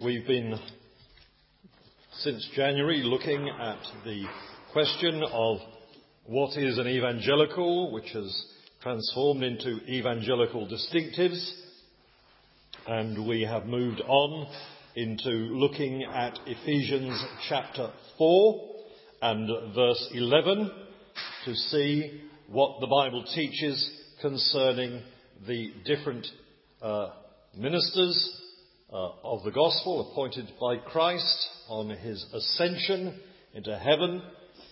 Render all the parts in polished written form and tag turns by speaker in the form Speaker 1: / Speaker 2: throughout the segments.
Speaker 1: We've been, since January, looking at the question of what is an evangelical, which has transformed into evangelical distinctives. And we have moved on into looking at Ephesians chapter 4 and verse 11 to see what the Bible teaches concerning the different ministers of the gospel appointed by Christ on his ascension into heaven.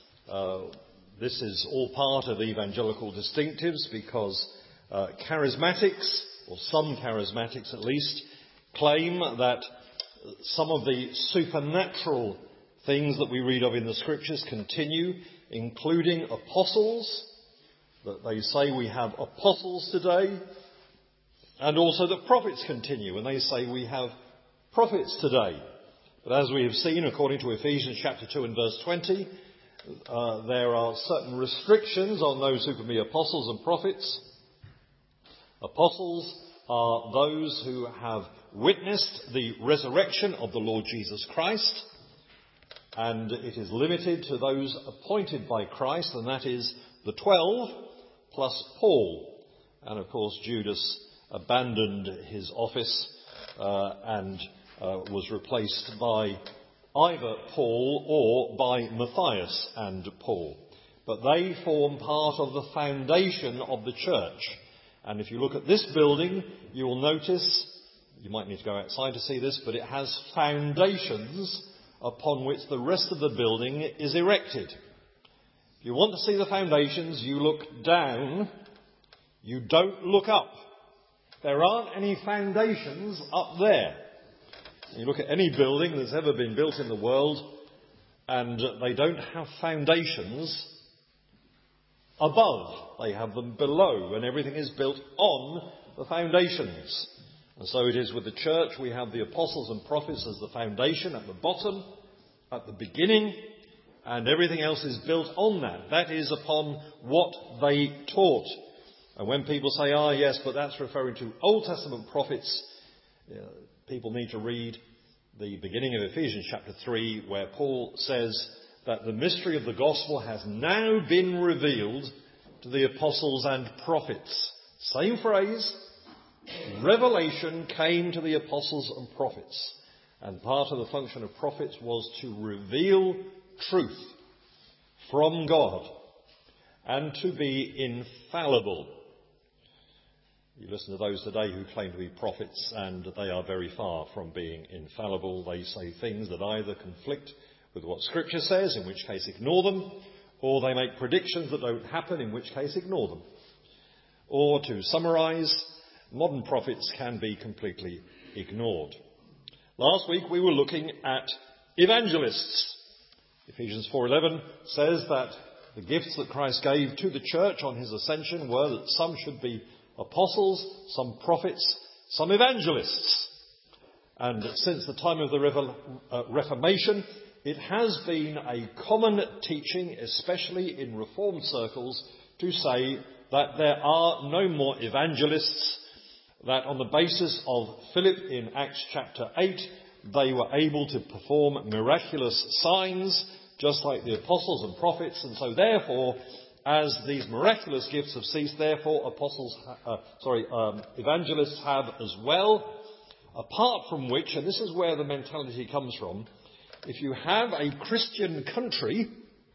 Speaker 1: This is all part of evangelical distinctives because charismatics, or some charismatics at least, claim that some of the supernatural things that we read of in the scriptures continue, including apostles, that they say we have apostles today, and also that prophets continue, and they say we have prophets today. But as we have seen, according to Ephesians chapter 2 and verse 20, there are certain restrictions on those who can be apostles and prophets. Apostles are those who have witnessed the resurrection of the Lord Jesus Christ, and it is limited to those appointed by Christ, and that is the 12 plus Paul. And of course Judas abandoned his office and was replaced by either Paul or by Matthias and Paul. But they form part of the foundation of the church. And if you look at this building, you will notice, you might need to go outside to see this, but it has foundations upon which the rest of the building is erected. If you want to see the foundations, you look down, you don't look up. There aren't any foundations up there. You look at any building that's ever been built in the world, and they don't have foundations above. They have them below, and everything is built on the foundations. And so it is with the church. We have the apostles and prophets as the foundation at the bottom, at the beginning, and everything else is built on that. That is upon what they taught. And when people say, yes, but that's referring to Old Testament prophets, people need to read the beginning of Ephesians chapter 3, where Paul says that the mystery of the gospel has now been revealed to the apostles and prophets. Same phrase. Revelation came to the apostles and prophets. And part of the function of prophets was to reveal truth from God and to be infallible. You listen to those today who claim to be prophets, and they are very far from being infallible. They say things that either conflict with what Scripture says, in which case ignore them, or they make predictions that don't happen, in which case ignore them. Or, to summarise, modern prophets can be completely ignored. Last week we were looking at evangelists. Ephesians 4:11 says that the gifts that Christ gave to the church on his ascension were that some should be apostles, some prophets, some evangelists. And since the time of the Reformation, it has been a common teaching, especially in Reformed circles, to say that there are no more evangelists, that on the basis of Philip in Acts chapter 8, they were able to perform miraculous signs, just like the apostles and prophets, and so therefore, as these miraculous gifts have ceased, therefore evangelists have as well. Apart from which, and this is where the mentality comes from, if you have a Christian country,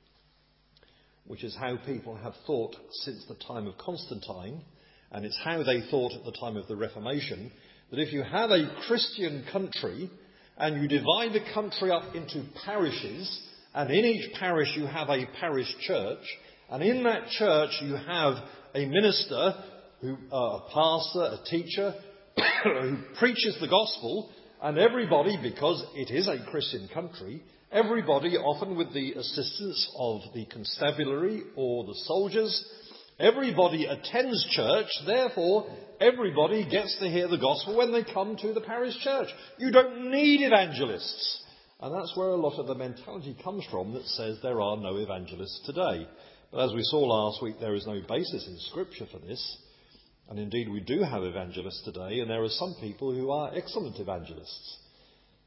Speaker 1: which is how people have thought since the time of Constantine, and it's how they thought at the time of the Reformation, that if you have a Christian country and you divide the country up into parishes, and in each parish you have a parish church, and in that church you have a minister, a pastor, a teacher, who preaches the gospel, and everybody, because it is a Christian country, everybody, often with the assistance of the constabulary or the soldiers, everybody attends church, therefore everybody gets to hear the gospel when they come to the parish church. You don't need evangelists. And that's where a lot of the mentality comes from that says there are no evangelists today. But as we saw last week, there is no basis in Scripture for this. And indeed we do have evangelists today, and there are some people who are excellent evangelists.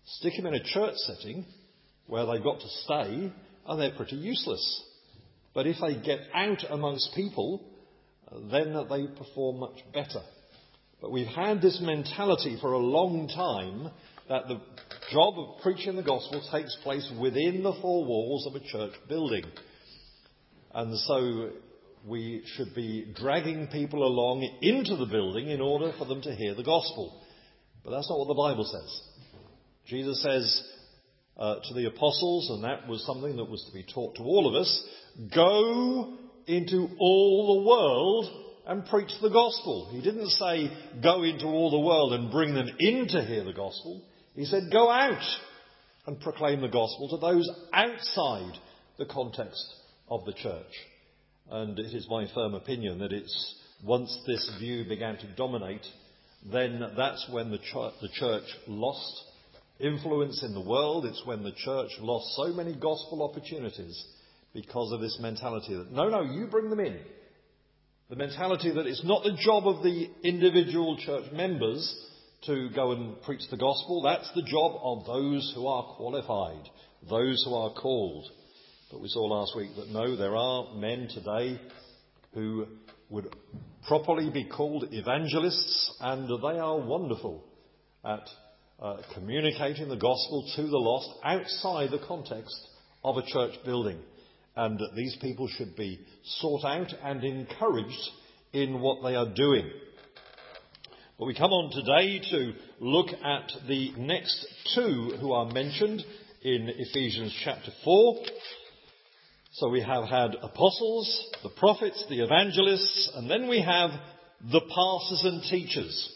Speaker 1: Stick them in a church setting where they've got to stay and they're pretty useless. But if they get out amongst people, then they perform much better. But we've had this mentality for a long time that the job of preaching the gospel takes place within the four walls of a church building. And so we should be dragging people along into the building in order for them to hear the gospel. But that's not what the Bible says. Jesus says to the apostles, and that was something that was to be taught to all of us, go into all the world and preach the gospel. He didn't say go into all the world and bring them in to hear the gospel. He said go out and proclaim the gospel to those outside the context of the church. And it is my firm opinion that it's once this view began to dominate, then that's when the church lost influence in the world. It's when the church lost so many gospel opportunities because of this mentality that, no, you bring them in. The mentality that it's not the job of the individual church members to go and preach the gospel. That's the job of those who are qualified, those who are called. But we saw last week that no, there are men today who would properly be called evangelists, and they are wonderful at communicating the gospel to the lost outside the context of a church building. And these people should be sought out and encouraged in what they are doing. But we come on today to look at the next two who are mentioned in Ephesians chapter 4. So we have had apostles, the prophets, the evangelists, and then we have the pastors and teachers.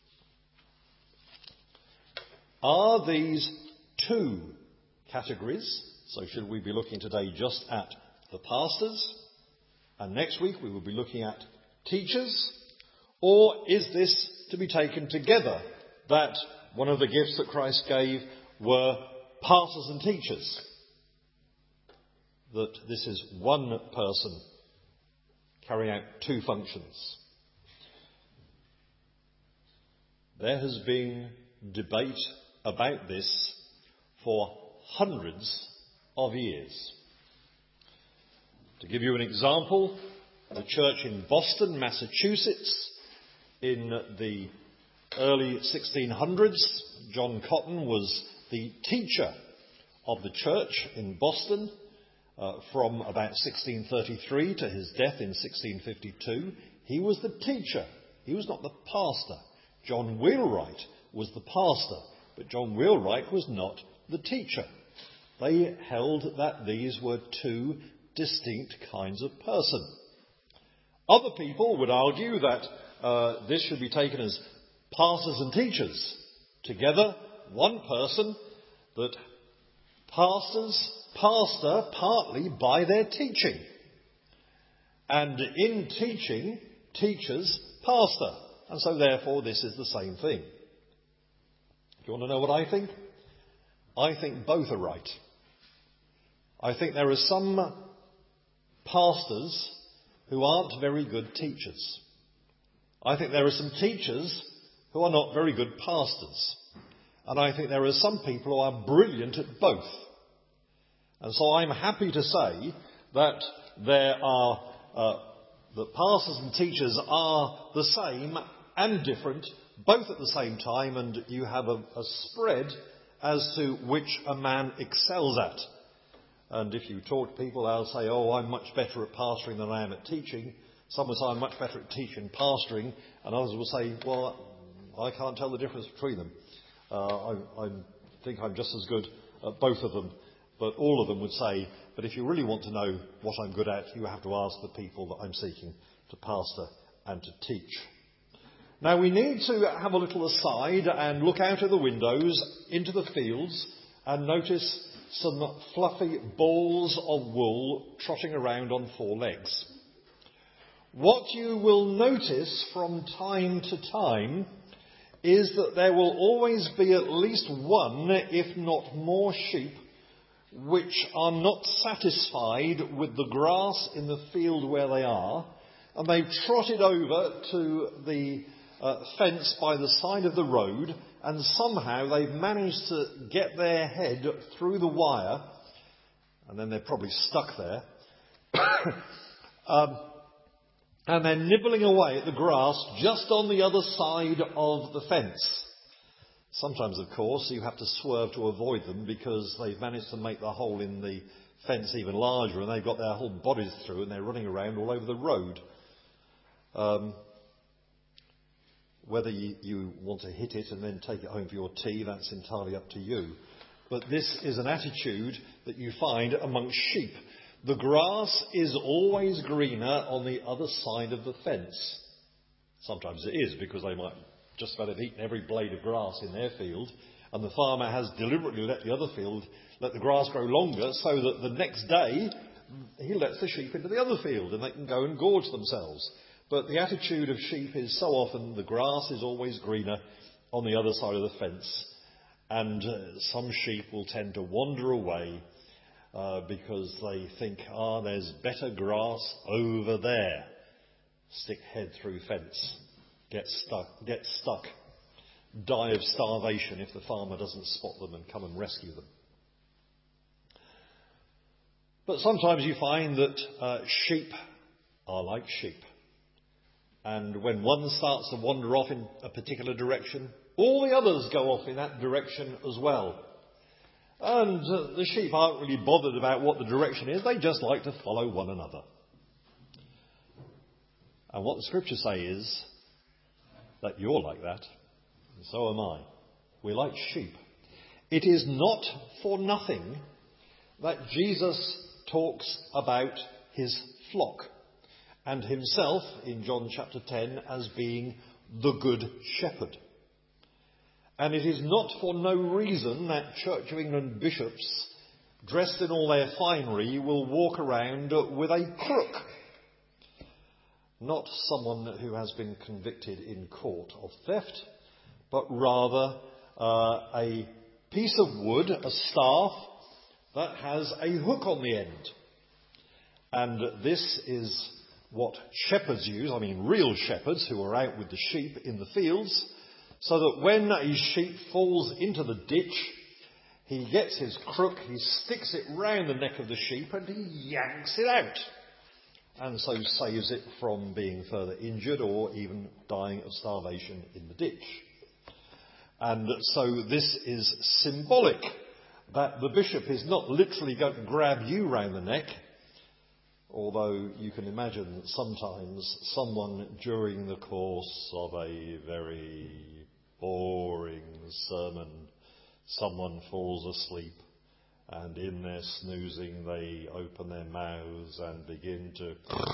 Speaker 1: Are these two categories? So should we be looking today just at the pastors, and next week we will be looking at teachers? Or is this to be taken together, that one of the gifts that Christ gave were pastors and teachers? That this is one person carrying out two functions? There has been debate about this for hundreds of years. To give you an example, the church in Boston, Massachusetts, in the early 1600s, John Cotton was the teacher of the church in Boston from about 1633 to his death in 1652. He was the teacher. He was not the pastor. John Wheelwright was the pastor, but John Wheelwright was not the teacher. They held that these were two distinct kinds of person. Other people would argue that this should be taken as pastors and teachers together, one person, that pastors pastor partly by their teaching, and in teaching, teachers pastor, and so therefore this is the same thing. Do you want to know what I think? I think both are right. I think there are some pastors who aren't very good teachers. I think there are some teachers who are not very good pastors. And I think there are some people who are brilliant at both. And so I'm happy to say that there are, that pastors and teachers are the same and different, both at the same time, and you have a spread as to which a man excels at. And if you talk to people, they'll say, oh, I'm much better at pastoring than I am at teaching. Some will say I'm much better at teaching and pastoring, and others will say, well, I can't tell the difference between them. I think I'm just as good at both of them. But all of them would say, but if you really want to know what I'm good at, you have to ask the people that I'm seeking to pastor and to teach. Now we need to have a little aside and look out of the windows into the fields and notice some fluffy balls of wool trotting around on four legs. What you will notice from time to time is that there will always be at least one, if not more, sheep which are not satisfied with the grass in the field where they are, and they've trotted over to the fence by the side of the road, and somehow they've managed to get their head through the wire, and then they're probably stuck there, and they're nibbling away at the grass just on the other side of the fence. Sometimes, of course, you have to swerve to avoid them because they've managed to make the hole in the fence even larger, and they've got their whole bodies through, and they're running around all over the road. Whether you want to hit it and then take it home for your tea, that's entirely up to you. But this is an attitude that you find amongst sheep. The grass is always greener on the other side of the fence. Sometimes it is, because they might just about have eaten every blade of grass in their field, and the farmer has deliberately let the grass grow longer so that the next day he lets the sheep into the other field and they can go and gorge themselves. But the attitude of sheep is so often the grass is always greener on the other side of the fence, and some sheep will tend to wander away because they think, there's better grass over there. Stick head through fence, get stuck, die of starvation if the farmer doesn't spot them and come and rescue them. But sometimes you find that sheep are like sheep. And when one starts to wander off in a particular direction, all the others go off in that direction as well. And the sheep aren't really bothered about what the direction is. They just like to follow one another. And what the scriptures say is that you're like that, and so am I. We're like sheep. It is not for nothing that Jesus talks about his flock and himself in John chapter 10 as being the good shepherd. And it is not for no reason that Church of England bishops, dressed in all their finery, will walk around with a crook. Not someone who has been convicted in court of theft, but rather a piece of wood, a staff, that has a hook on the end. And this is what shepherds use, real shepherds who are out with the sheep in the fields, so that when a sheep falls into the ditch, he gets his crook, he sticks it round the neck of the sheep and he yanks it out, and so saves it from being further injured or even dying of starvation in the ditch. And so this is symbolic, that the bishop is not literally going to grab you round the neck, although you can imagine that sometimes someone during the course of a very boring sermon, someone falls asleep, and in their snoozing they open their mouths and begin to...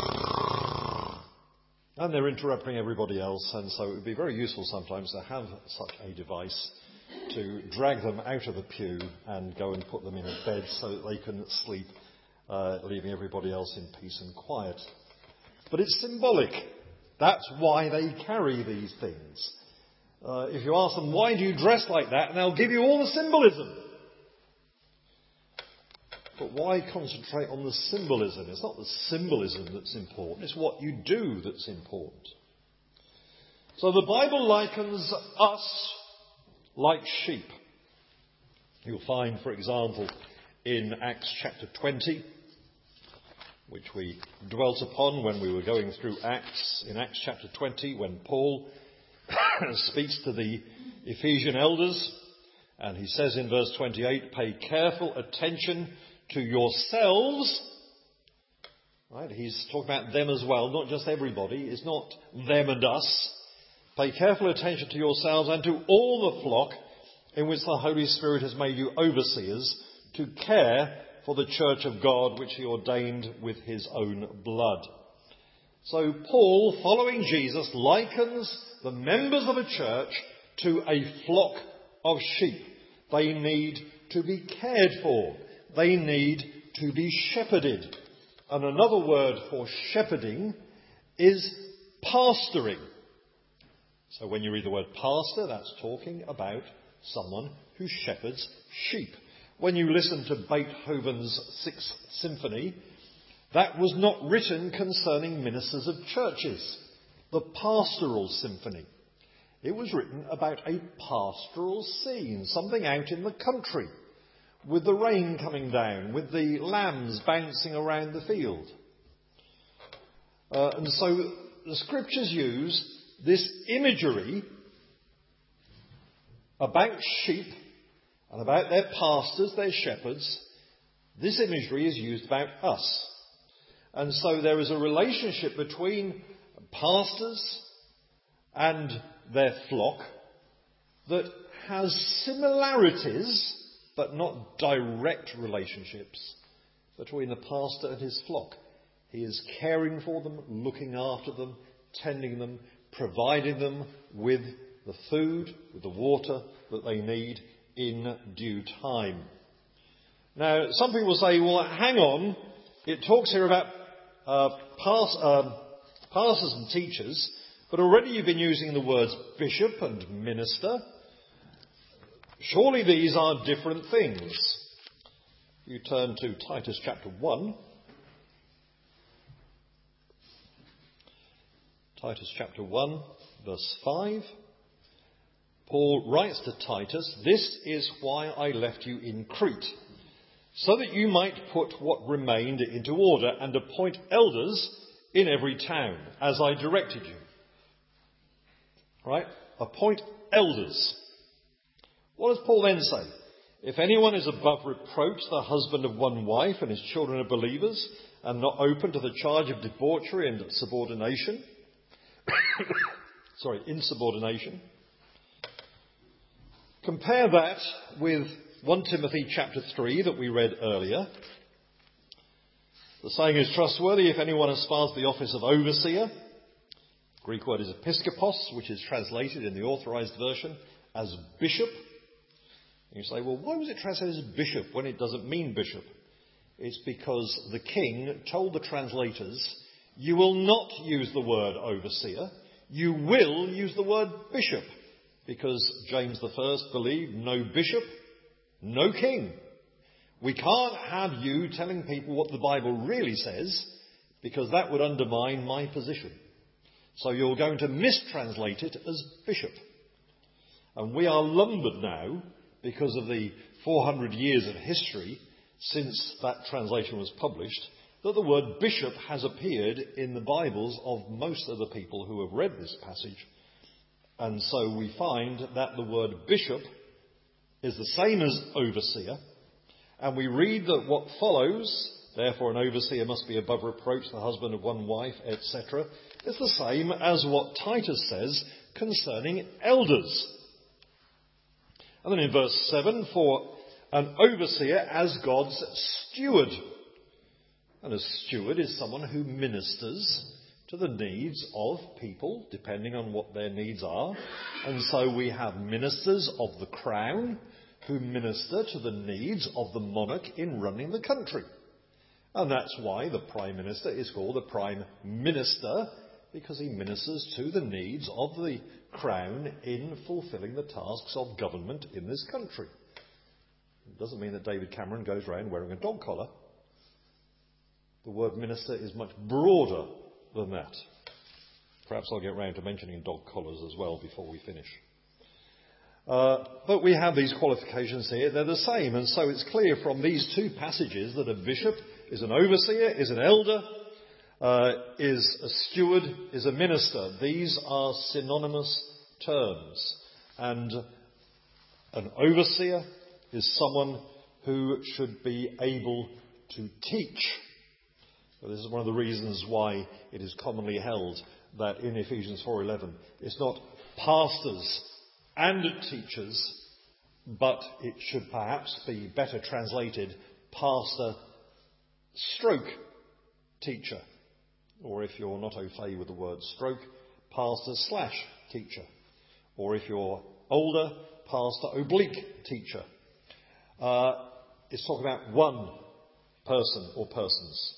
Speaker 1: and they're interrupting everybody else, and so it would be very useful sometimes to have such a device to drag them out of the pew and go and put them in a bed so that they can sleep, leaving everybody else in peace and quiet. But it's symbolic. That's why they carry these things. If you ask them, why do you dress like that? And they'll give you all the symbolism. But why concentrate on the symbolism? It's not the symbolism that's important. It's what you do that's important. So the Bible likens us like sheep. You'll find, for example, in Acts chapter 20, which we dwelt upon when we were going through Acts, in Acts chapter 20, when Paul speaks to the Ephesian elders, and he says in verse 28, pay careful attention to yourselves. Right? He's talking about them as well, not just everybody. It's not them and us. Pay careful attention to yourselves and to all the flock in which the Holy Spirit has made you overseers, to care for the church of God which he ordained with his own blood. So Paul, following Jesus, likens the members of a church to a flock of sheep. They need to be cared for. They need to be shepherded. And another word for shepherding is pastoring. So when you read the word pastor, that's talking about someone who shepherds sheep. When you listen to Beethoven's Sixth Symphony, that was not written concerning ministers of churches. The pastoral symphony. It was written about a pastoral scene, something out in the country, with the rain coming down, with the lambs bouncing around the field. And so the scriptures use this imagery about sheep and about their pastors, their shepherds. This imagery is used about us. And so there is a relationship between pastors and their flock that has similarities, but not direct relationships, between the pastor and his flock. He is caring for them, looking after them, tending them, providing them with the food, with the water that they need in due time. Now, some people say, well, hang on, it talks here about pastors and teachers, but already you've been using the words bishop and minister. Surely these are different things. You turn to Titus chapter 1. Titus chapter 1, verse 5. Paul writes to Titus, "This is why I left you in Crete, so that you might put what remained into order and appoint elders in every town, as I directed you." Right? Appoint elders. What does Paul then say? "If anyone is above reproach, the husband of one wife, and his children are believers, and not open to the charge of debauchery and subordination," insubordination. Compare that with 1 Timothy chapter 3 that we read earlier. The saying is trustworthy if anyone aspires the office of overseer. The Greek word is episkopos, which is translated in the authorized version as bishop. And you say, well, why was it translated as bishop when it doesn't mean bishop? It's because the king told the translators, you will not use the word overseer, you will use the word bishop. Because James I believed no bishop, no king. We can't have you telling people what the Bible really says, because that would undermine my position. So you're going to mistranslate it as bishop. And we are lumbered now, because of the 400 years of history since that translation was published, that the word bishop has appeared in the Bibles of most of the people who have read this passage. And so we find that the word bishop is the same as overseer. And we read that what follows, therefore an overseer must be above reproach, the husband of one wife, etc., is the same as what Titus says concerning elders. And then in verse 7, for an overseer as God's steward. And a steward is someone who ministers to the needs of people, depending on what their needs are. And so we have ministers of the crown who minister to the needs of the monarch in running the country. And that's why the Prime Minister is called the Prime Minister, because he ministers to the needs of the crown in fulfilling the tasks of government in this country. It doesn't mean that David Cameron goes around wearing a dog collar. The word minister is much broader than that. Perhaps I'll get round to mentioning dog collars as well before we finish. But we have these qualifications here. They're the same. And so it's clear from these two passages that a bishop is an overseer, is an elder, is a steward, is a minister. These are synonymous terms. And an overseer is someone who should be able to teach. This is one of the reasons why it is commonly held that in Ephesians 4:11 it's not pastors and teachers, but it should perhaps be better translated pastor stroke teacher. Or if you're not au fait with the word stroke, pastor / teacher. Or if you're older, pastor oblique teacher. It's talking about one person or persons.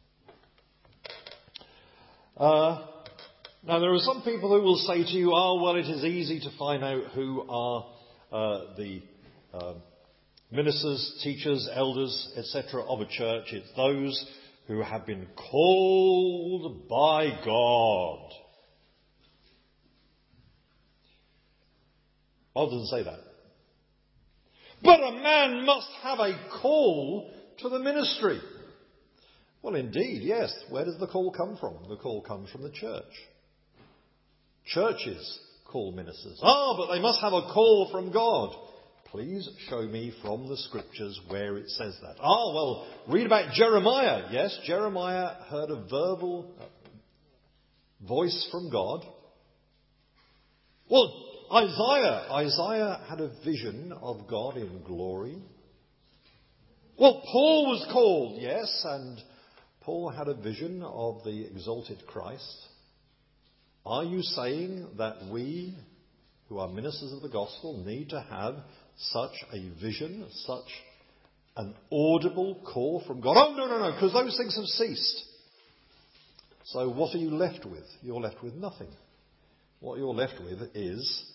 Speaker 1: Now, there are some people who will say to you, well, it is easy to find out who are the ministers, teachers, elders, etc. of a church. It's those who have been called by God. Paul doesn't say that. But a man must have a call to the ministry. Well, indeed, yes. Where does the call come from? The call comes from the church. Churches call ministers. But they must have a call from God. Please show me from the scriptures where it says that. Well, read about Jeremiah. Yes, Jeremiah heard a verbal voice from God. Well, Isaiah had a vision of God in glory. Well, Paul was called, yes, and Paul had a vision of the exalted Christ. Are you saying that we, who are ministers of the gospel, need to have such a vision, such an audible call from God? No, because those things have ceased. So what are you left with? You're left with nothing. What you're left with is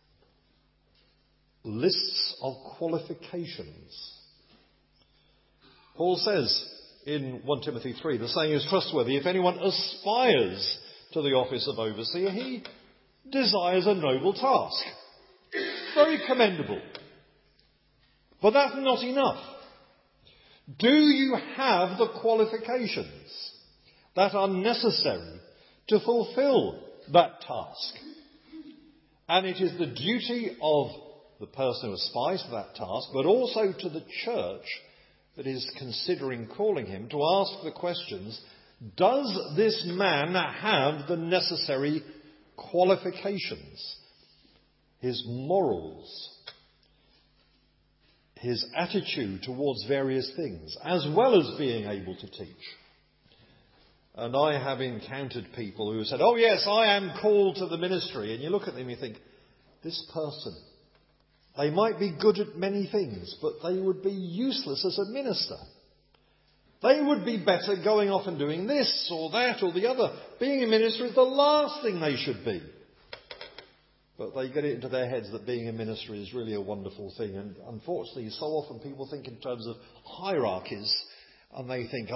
Speaker 1: lists of qualifications. Paul says in 1 Timothy 3, the saying is trustworthy, if anyone aspires to the office of overseer, he desires a noble task. Very commendable. But that's not enough. Do you have the qualifications that are necessary to fulfill that task? And it is the duty of the person who aspires to that task, but also to the church that is considering calling him, to ask the questions, does this man have the necessary qualifications? His morals, his attitude towards various things, as well as being able to teach. And I have encountered people who said, oh yes, I am called to the ministry. And you look at them and you think, this person, they might be good at many things, but they would be useless as a minister. They would be better going off and doing this or that or the other. Being a minister is the last thing they should be. But they get it into their heads that being a minister is really a wonderful thing. And unfortunately, so often people think in terms of hierarchies, and they think,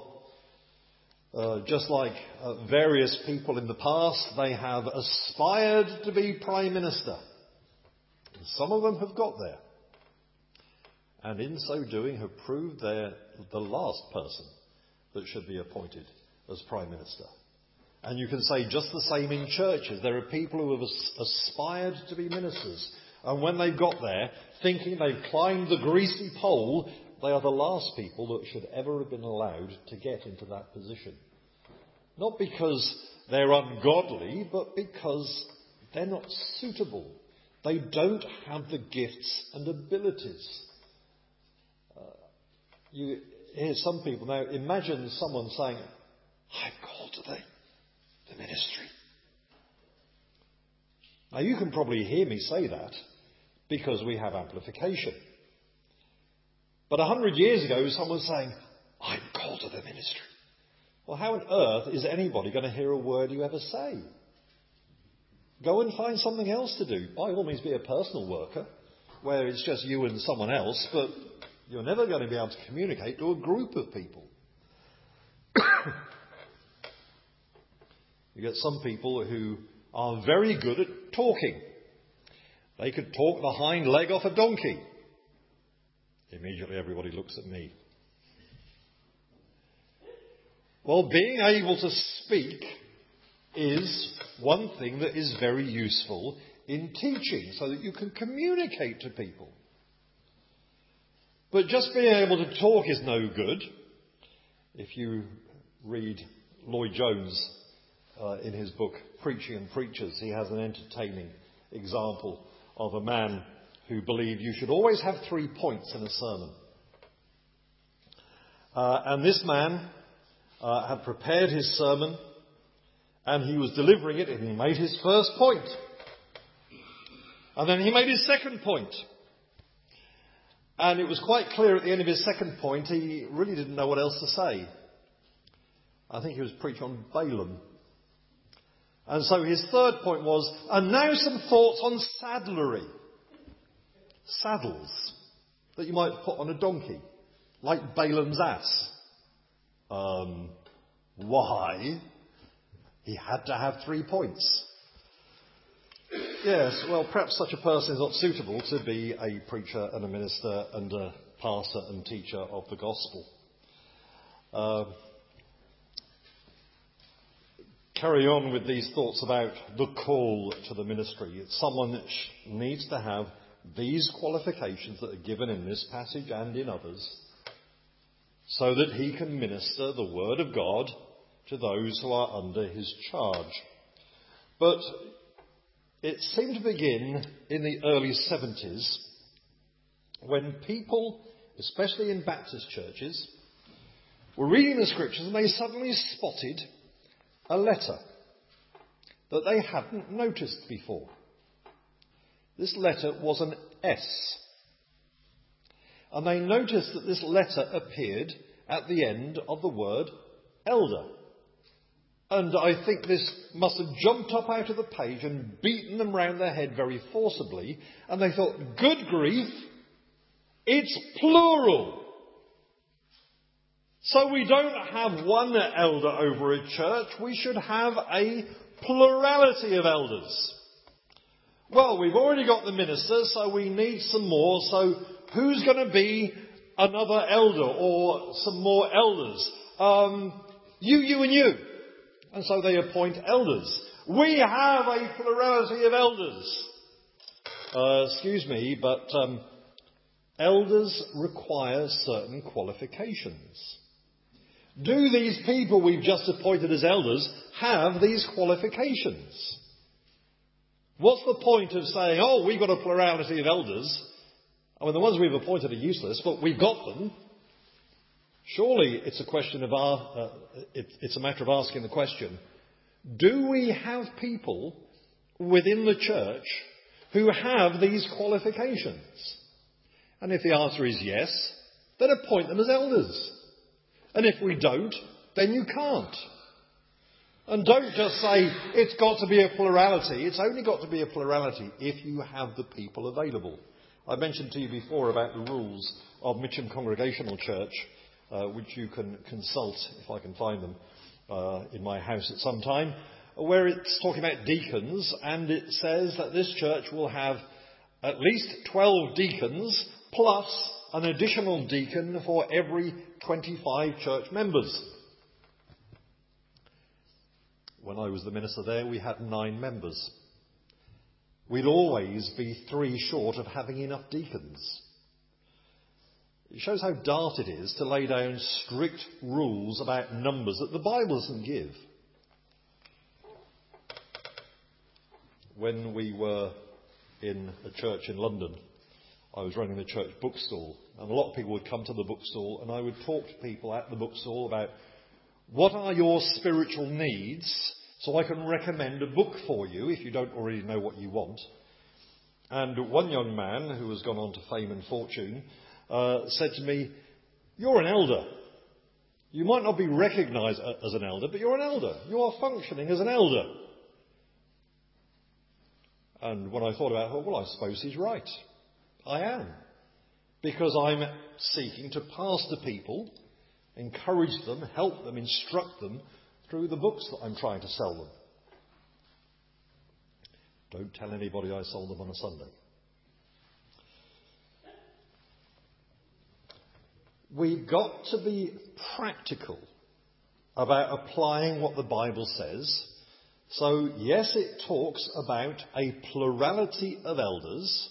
Speaker 1: just like various people in the past, they have aspired to be Prime Minister. And some of them have got there. And in so doing have proved they're the last person that should be appointed as Prime Minister. And you can say just the same in churches. There are people who have aspired to be ministers. And when they've got there, thinking they've climbed the greasy pole, they are the last people that should ever have been allowed to get into that position. Not because they're ungodly, but because they're not suitable. They don't have the gifts and abilities. You hear some people now, imagine someone saying, I'm called to the ministry. Now you can probably hear me say that because we have amplification. But 100 years ago, someone was saying, I'm called to the ministry. Well, how on earth is anybody going to hear a word you ever say? Go and find something else to do. By all means, be a personal worker, where it's just you and someone else, but you're never going to be able to communicate to a group of people. You get some people who are very good at talking. They could talk the hind leg off a donkey. Immediately everybody looks at me. Well, being able to speak is one thing that is very useful in teaching, so that you can communicate to people. But just being able to talk is no good. If you read Lloyd Jones in his book Preaching and Preachers, he has an entertaining example of a man who believed you should always have 3 points in a sermon. And this man had prepared his sermon, and he was delivering it, and he made his first point. And then he made his second point. And it was quite clear at the end of his second point, he really didn't know what else to say. I think he was preaching on Balaam. And so his third point was, and now some thoughts on saddlery. Saddles that you might put on a donkey, like Balaam's ass. Why? He had to have 3 points. Yes, well, perhaps such a person is not suitable to be a preacher and a minister and a pastor and teacher of the gospel. Carry on with these thoughts about the call to the ministry. It's someone that needs to have these qualifications that are given in this passage and in others, so that he can minister the word of God to those who are under his charge. But it seemed to begin in the early 70s when people, especially in Baptist churches, were reading the scriptures and they suddenly spotted a letter that they hadn't noticed before. This letter was an S. And they noticed that this letter appeared at the end of the word elder. And I think this must have jumped up out of the page and beaten them round their head very forcibly. And they thought, good grief, it's plural. So we don't have one elder over a church. We should have a plurality of elders. Well, we've already got the minister, so we need some more. So who's going to be another elder or some more elders? You and you. And so they appoint elders. We have a plurality of elders. Excuse me, but elders require certain qualifications. Do these people we've just appointed as elders have these qualifications? What's the point of saying, oh, we've got a plurality of elders? I mean, the ones we've appointed are useless, but we've got them. Surely it's a question of it's a matter of asking the question, do we have people within the church who have these qualifications? And if the answer is yes, then appoint them as elders. And if we don't, then you can't. And don't just say it's got to be a plurality. It's only got to be a plurality if you have the people available. I mentioned to you before about the rules of Mitcham Congregational Church, which you can consult, if I can find them, in my house at some time, where it's talking about deacons, and it says that this church will have at least 12 deacons plus an additional deacon for every 25 church members. When I was the minister there, we had 9 members. We'd always be 3 short of having enough deacons. It shows how daft it is to lay down strict rules about numbers that the Bible doesn't give. When we were in a church in London, I was running the church bookstall, and a lot of people would come to the bookstall, and I would talk to people at the bookstall about what are your spiritual needs, so I can recommend a book for you if you don't already know what you want. And one young man who has gone on to fame and fortune said to me, you're an elder. You might not be recognised as an elder, but you're an elder. You are functioning as an elder. And when I thought about it, well, I suppose he's right. I am. Because I'm seeking to pastor people, encourage them, help them, instruct them through the books that I'm trying to sell them. Don't tell anybody I sold them on a Sunday. We've got to be practical about applying what the Bible says. So, yes, it talks about a plurality of elders.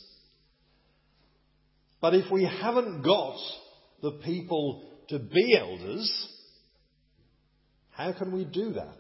Speaker 1: But if we haven't got the people to be elders, how can we do that?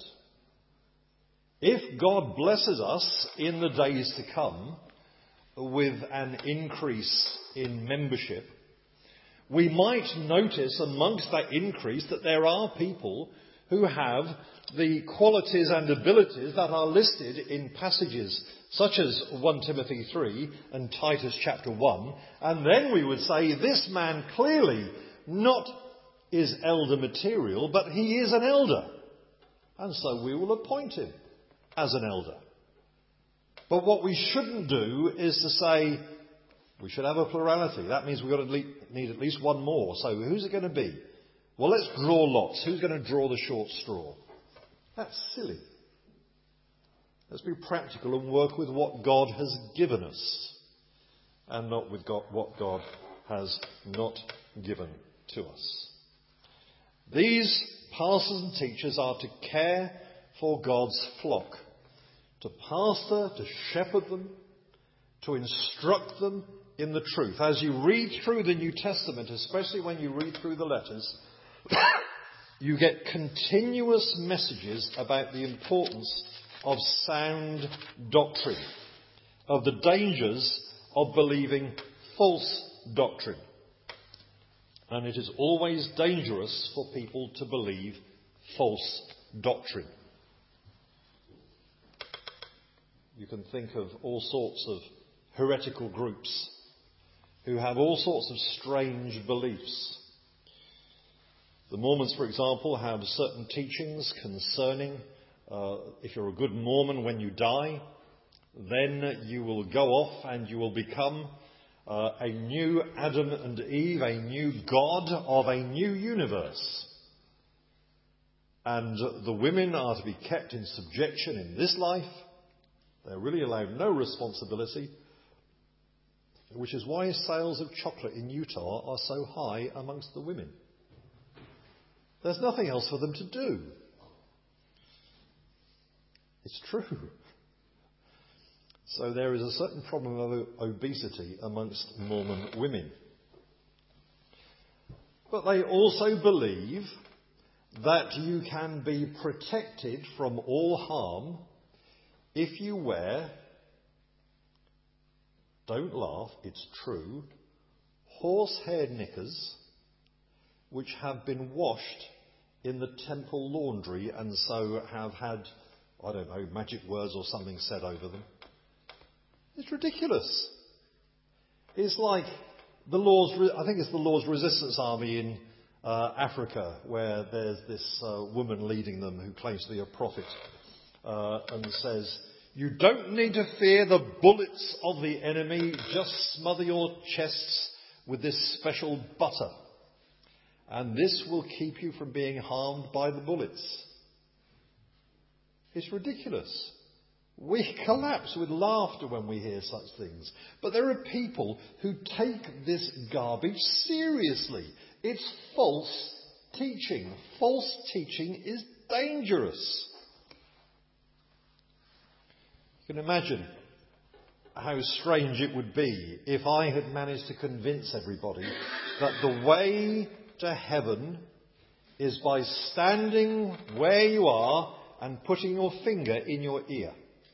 Speaker 1: If God blesses us in the days to come with an increase in membership, we might notice amongst that increase that there are people who have the qualities and abilities that are listed in passages such as 1 Timothy 3 and Titus chapter 1. And then we would say this man clearly not is elder material, but he is an elder. And so we will appoint him as an elder. But what we shouldn't do is to say we should have a plurality. That means we've got to need at least one more. So who's it going to be? Well, let's draw lots. Who's going to draw the short straw? That's silly. Let's be practical and work with what God has given us and not with what God has not given to us. These pastors and teachers are to care for God's flock, to pastor, to shepherd them, to instruct them in the truth. As you read through the New Testament, especially when you read through the letters, you get continuous messages about the importance of sound doctrine, of the dangers of believing false doctrine. And it is always dangerous for people to believe false doctrine. You can think of all sorts of heretical groups who have all sorts of strange beliefs. The Mormons, for example, have certain teachings concerning if you're a good Mormon when you die, then you will go off and you will become a new Adam and Eve, a new God of a new universe. And the women are to be kept in subjection in this life. They're really allowed no responsibility, which is why sales of chocolate in Utah are so high amongst the women. There's nothing else for them to do. It's true. So there is a certain problem of obesity amongst Mormon women. But they also believe that you can be protected from all harm if you wear, don't laugh, it's true, horsehair knickers which have been washed in the temple laundry and so have had, I don't know, magic words or something said over them. It's ridiculous. It's like the Lord's Resistance Army in Africa, where there's this woman leading them who claims to be a prophet and says, "You don't need to fear the bullets of the enemy, just smother your chests with this special butter, and this will keep you from being harmed by the bullets." It's ridiculous. We collapse with laughter when we hear such things. But there are people who take this garbage seriously. It's false teaching. False teaching is dangerous. You can imagine how strange it would be if I had managed to convince everybody that the way to heaven is by standing where you are and putting your finger in your ear.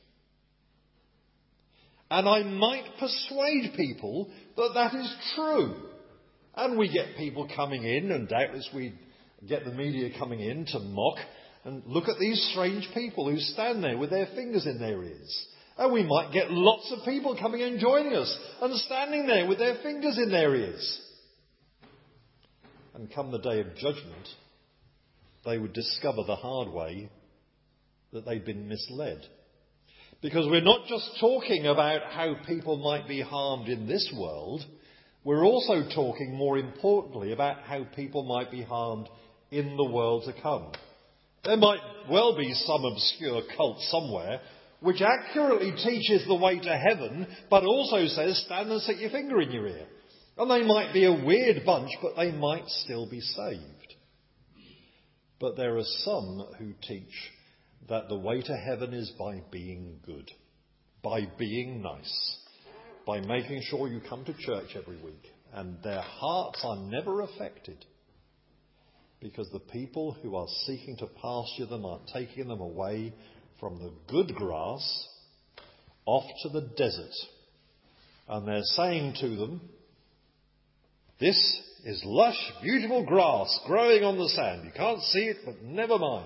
Speaker 1: And I might persuade people that that is true. And we get people coming in, and doubtless we get the media coming in to mock and look at these strange people who stand there with their fingers in their ears. And we might get lots of people coming and joining us and standing there with their fingers in their ears. And come the day of judgment, they would discover the hard way that they'd been misled. Because we're not just talking about how people might be harmed in this world, we're also talking more importantly about how people might be harmed in the world to come. There might well be some obscure cult somewhere which accurately teaches the way to heaven, but also says stand and stick your finger in your ear. And they might be a weird bunch, but they might still be saved. But there are some who teach that the way to heaven is by being good, by being nice, by making sure you come to church every week. And their hearts are never affected because the people who are seeking to pasture them are taking them away from the good grass off to the desert. And they're saying to them, this is lush, beautiful grass growing on the sand. You can't see it, but never mind.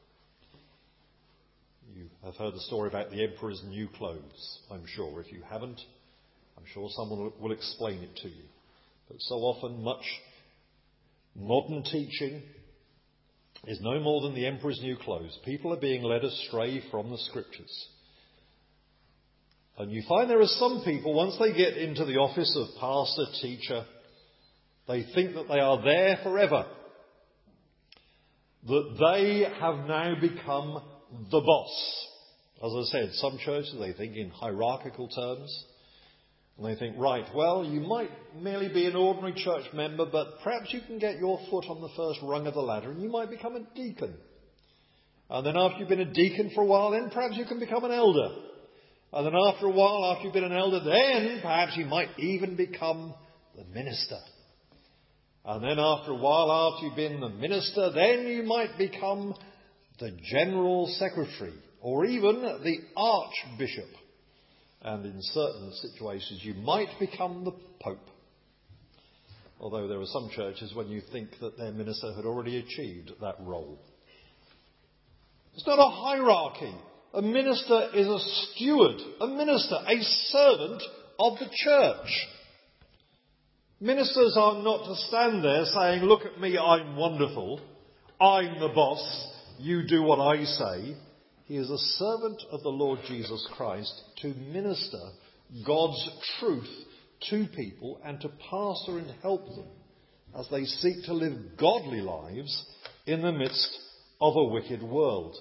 Speaker 1: You have heard the story about the emperor's new clothes, I'm sure. If you haven't, I'm sure someone will explain it to you. But so often much modern teaching is no more than the emperor's new clothes. People are being led astray from the scriptures. And you find there are some people, once they get into the office of pastor, teacher, they think that they are there forever. That they have now become the boss. As I said, some churches, they think in hierarchical terms. And they think, right, well, you might merely be an ordinary church member, but perhaps you can get your foot on the first rung of the ladder and you might become a deacon. And then after you've been a deacon for a while, then perhaps you can become an elder. And then after a while, after you've been an elder, then perhaps you might even become the minister. And then after a while, after you've been the minister, then you might become the general secretary or even the archbishop. And in certain situations, you might become the Pope. Although there are some churches when you think that their minister had already achieved that role. It's not a hierarchy. A minister is a steward, a minister, a servant of the church. Ministers are not to stand there saying, look at me, I'm wonderful, I'm the boss, you do what I say. He is a servant of the Lord Jesus Christ to minister God's truth to people and to pastor and help them as they seek to live godly lives in the midst of a wicked world.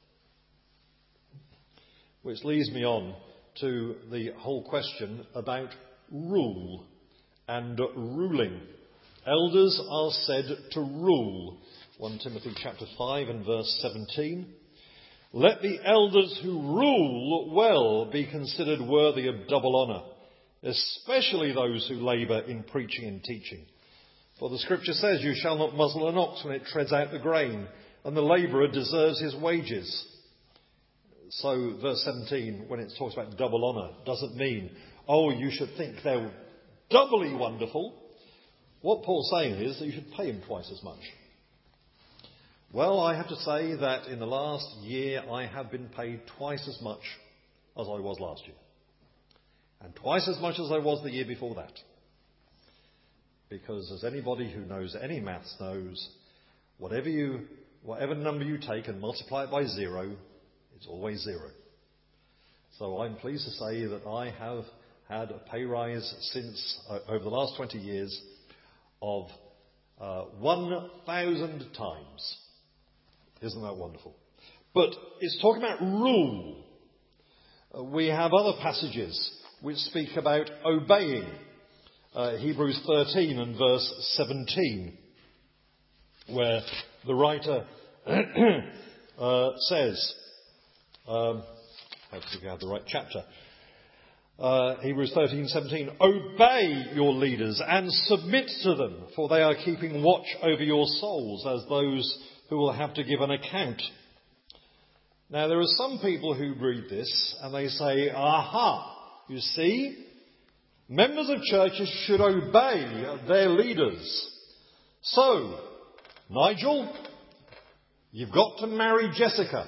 Speaker 1: Which leads me on to the whole question about rule and ruling. Elders are said to rule. 1 Timothy chapter 5 and verse 17. Let the elders who rule well be considered worthy of double honour, especially those who labour in preaching and teaching. For the scripture says, you shall not muzzle an ox when it treads out the grain, and the labourer deserves his wages. So verse 17, when it talks about double honour, doesn't mean, oh, you should think they're doubly wonderful. What Paul's saying is that you should pay him twice as much. Well, I have to say that in the last year I have been paid twice as much as I was last year. And twice as much as I was the year before that. Because as anybody who knows any maths knows, whatever number you take and multiply it by 0, it's always 0. So I'm pleased to say that I have had a pay rise since over the last 20 years of 1,000 times. Isn't that wonderful? But it's talking about rule. We have other passages which speak about obeying. Hebrews 13 and verse 17, where the writer says, hopefully we have the right chapter. Hebrews 13:17, obey your leaders and submit to them, for they are keeping watch over your souls as those who will have to give an account. Now there are some people who read this and they say, aha, you see, members of churches should obey their leaders. So, Nigel, you've got to marry Jessica.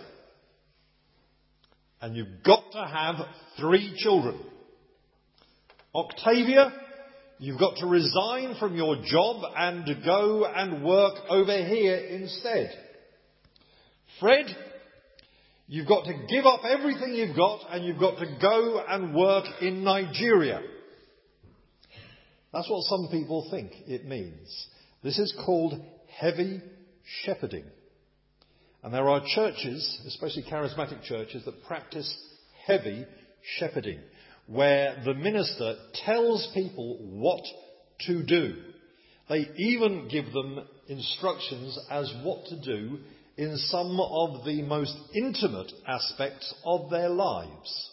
Speaker 1: And you've got to have 3 children. Octavia, you've got to resign from your job and go and work over here instead. Fred, you've got to give up everything you've got and you've got to go and work in Nigeria. That's what some people think it means. This is called heavy shepherding. And there are churches, especially charismatic churches, that practice heavy shepherding, where the minister tells people what to do. They even give them instructions as what to do in some of the most intimate aspects of their lives.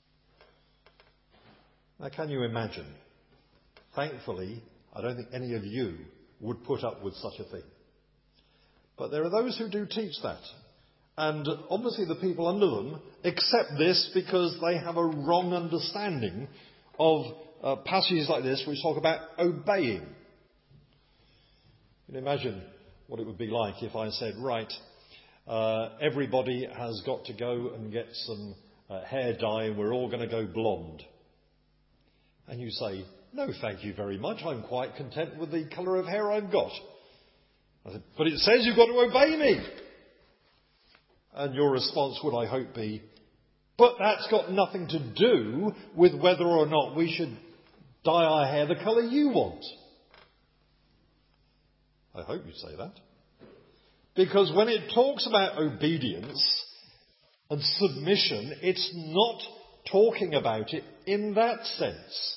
Speaker 1: Now, can you imagine? Thankfully, I don't think any of you would put up with such a thing. But there are those who do teach that. And obviously the people under them accept this because they have a wrong understanding of passages like this which talk about obeying. You can imagine what it would be like if I said, right, everybody has got to go and get some hair dye and we're all going to go blonde. And you say, no, thank you very much. I'm quite content with the colour of hair I've got. I said, but it says you've got to obey me. And your response would, I hope, be, but that's got nothing to do with whether or not we should dye our hair the colour you want. I hope you'd say that. Because when it talks about obedience, And submission, it's not talking about it in that sense.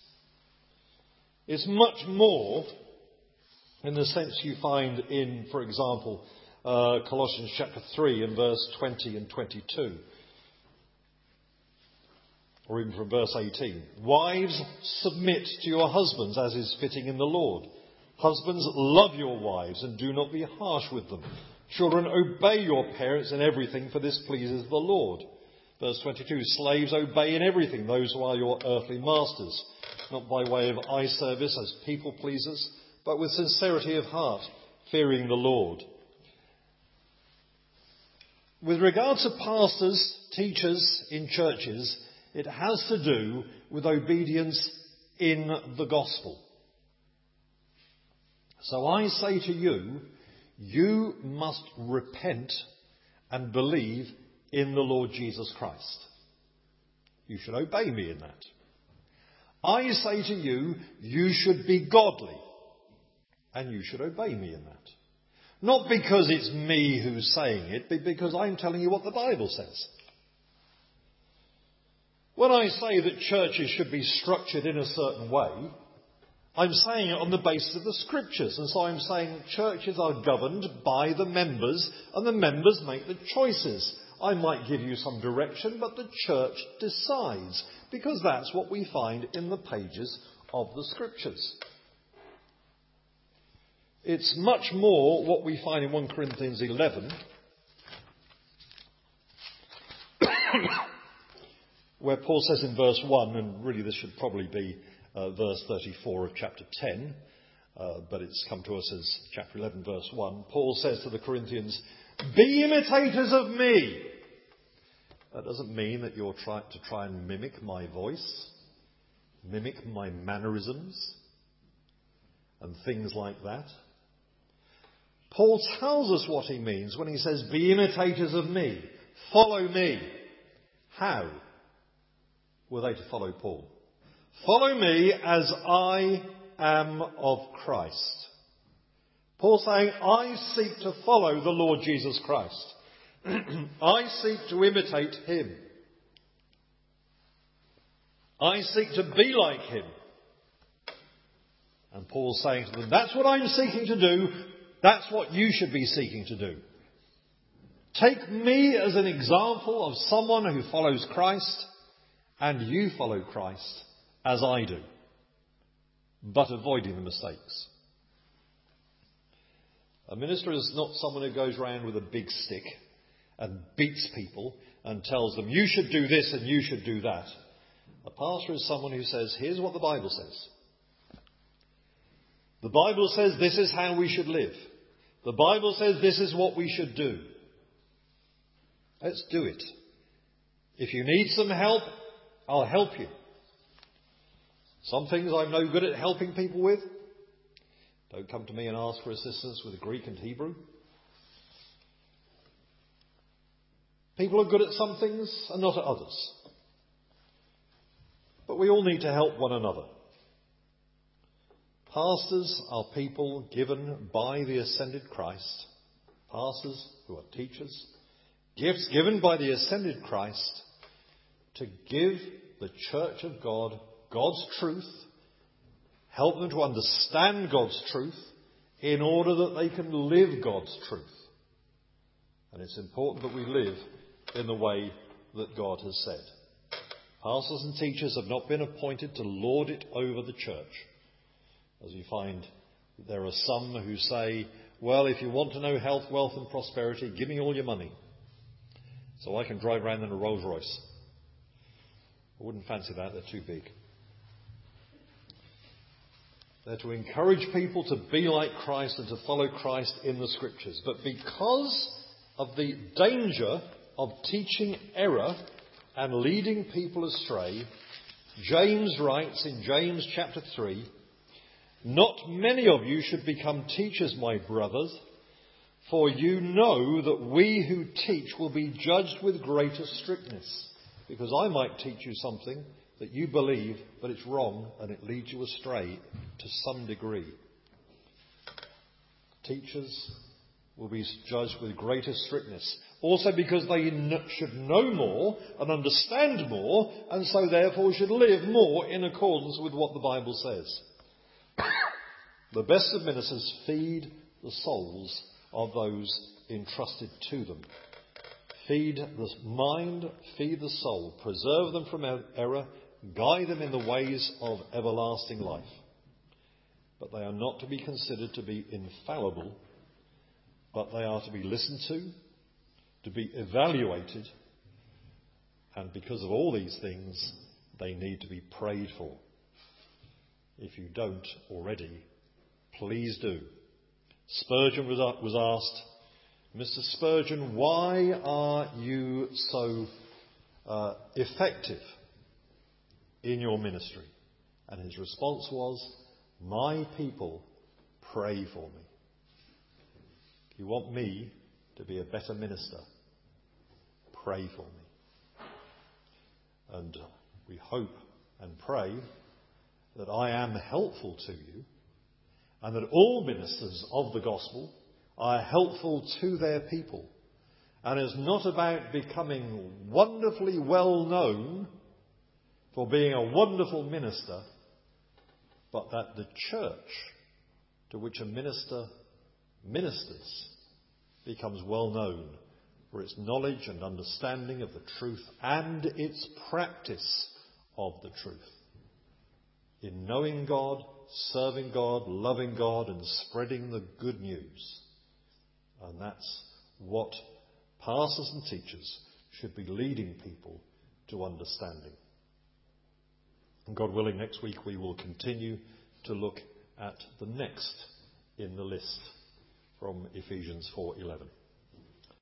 Speaker 1: It's much more in the sense you find in, for example, Colossians chapter 3 and verse 20 and 22. Or even from verse 18. Wives, submit to your husbands as is fitting in the Lord. Husbands, love your wives and do not be harsh with them. Children, obey your parents in everything, for this pleases the Lord. Verse 22, slaves, obey in everything those who are your earthly masters, not by way of eye service as people pleasers, but with sincerity of heart, fearing the Lord. With regard to pastors, teachers in churches, it has to do with obedience in the gospel. So I say to you, you must repent and believe in the Lord Jesus Christ. You should obey me in that. I say to you, you should be godly, and you should obey me in that. Not because it's me who's saying it, but because I'm telling you what the Bible says. When I say that churches should be structured in a certain way, I'm saying it on the basis of the Scriptures. And so I'm saying churches are governed by the members, and the members make the choices. I might give you some direction, but the church decides, because that's what we find in the pages of the Scriptures. It's much more what we find in 1 Corinthians 11, where Paul says in verse 1, and really this should probably be verse 34 of chapter 10, but it's come to us as chapter 11, verse 1. Paul says to the Corinthians, be imitators of me. That doesn't mean that you're trying to try and mimic my voice, mimic my mannerisms, and things like that. Paul tells us what he means when he says, be imitators of me, follow me. How were they to follow Paul? Follow me as I am of Christ. Paul's saying, I seek to follow the Lord Jesus Christ. I seek to imitate him. I seek to be like him. And Paul's saying to them, that's what I'm seeking to do. That's what you should be seeking to do. Take me as an example of someone who follows Christ, and you follow Christ as I do, but avoiding the mistakes. A minister is not someone who goes around with a big stick and beats people and tells them, you should do this and you should do that. A pastor is someone who says, here's what the Bible says. The Bible says this is how we should live. The Bible says this is what we should do. Let's do it. If you need some help, I'll help you. Some things I'm no good at helping people with. Don't come to me and ask for assistance with Greek and Hebrew. People are good at some things and not at others. But we all need to help one another. Pastors are people given by the ascended Christ. Pastors who are teachers. Gifts given by the ascended Christ to give the church of God God's truth, help them to understand God's truth in order that they can live God's truth. And it's important that we live in the way that God has said. Pastors and teachers have not been appointed to lord it over the church. As you find, there are some who say, well, if you want to know health, wealth and prosperity, give me all your money so I can drive around in a Rolls Royce. I wouldn't fancy that, they're too big. They're to encourage people to be like Christ and to follow Christ in the Scriptures. But because of the danger of teaching error and leading people astray, James writes in James chapter 3, not many of you should become teachers, my brothers, for you know that we who teach will be judged with greater strictness. Because I might teach you something that you believe, but it's wrong and it leads you astray to some degree. Teachers will be judged with greater strictness. Also because they should know more and understand more, and so therefore should live more in accordance with what the Bible says. The best of ministers feed the souls of those entrusted to them. Feed the mind, feed the soul, preserve them from error, guide them in the ways of everlasting life. But they are not to be considered to be infallible, but they are to be listened to be evaluated, and because of all these things, they need to be prayed for. If you don't already, please do. Spurgeon was asked, Mr. Spurgeon, why are you so effective in your ministry? And his response was, my people pray for me. If you want me to be a better minister, pray for me. And we hope and pray that I am helpful to you, and that all ministers of the gospel are helpful to their people. And it's not about becoming wonderfully well known for being a wonderful minister, but that the church to which a minister ministers becomes well known for its knowledge and understanding of the truth and its practice of the truth. In knowing God, serving God, loving God, and spreading the good news. And that's what pastors and teachers should be leading people to understanding. And God willing, next week we will continue to look at the next in the list from Ephesians 4:11.